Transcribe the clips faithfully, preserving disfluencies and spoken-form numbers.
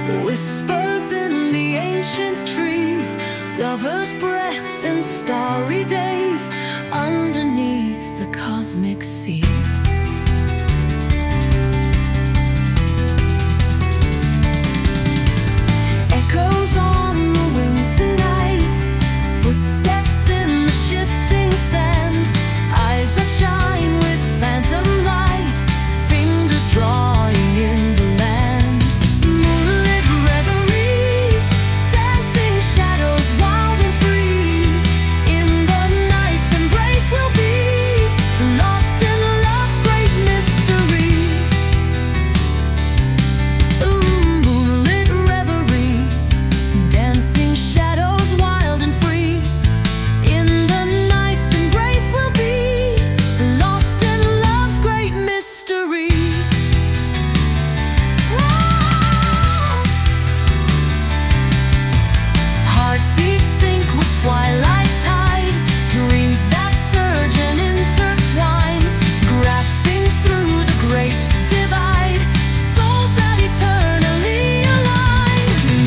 Whispers in the ancient trees, lover's breath in starry days, underneath the cosmic seas. Echoes on the wind tonight, footsteps in the shifting sand, eyes that shine with phantom light, fingers drawing in the land. Moonlit reverie, dancing shadows wild and free. In the night's embrace we'll be lost in love's great mystery. Ooh, moonlit reverie, dancing shadows wild and free. In the night's embrace we'll be lost in love's great mystery. Heartbeats sync with twilight tide, dreams that surge and intertwine, grasping through the great divide, souls that eternally align.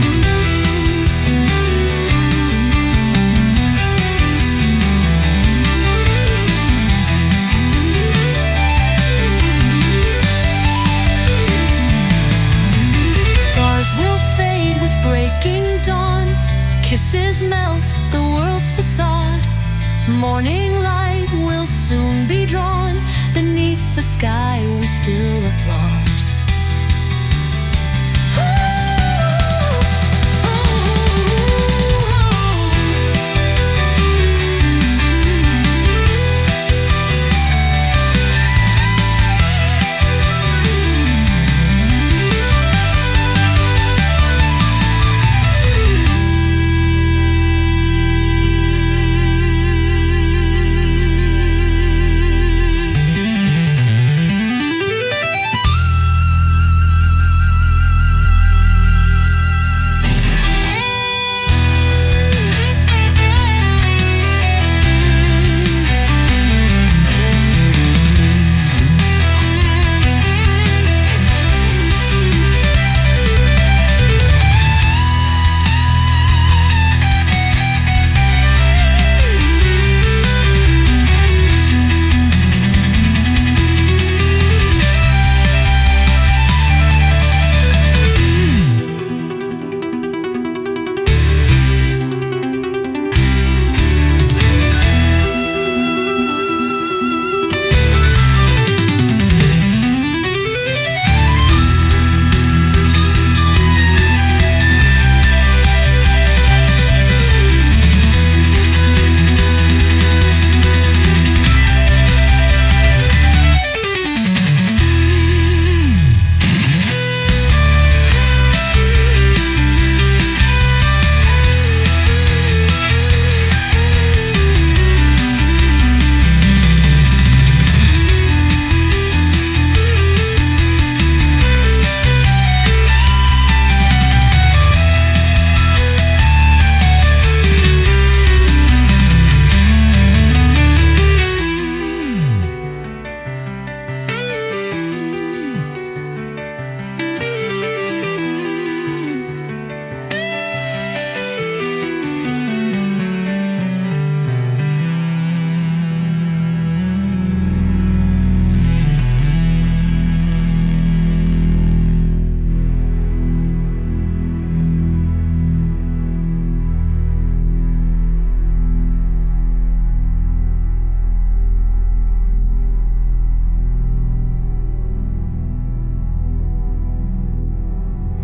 Stars will fade with breaking dawn, kisses melt the world's facade. Morning light will soon be drawn, beneath the sky we still applaud.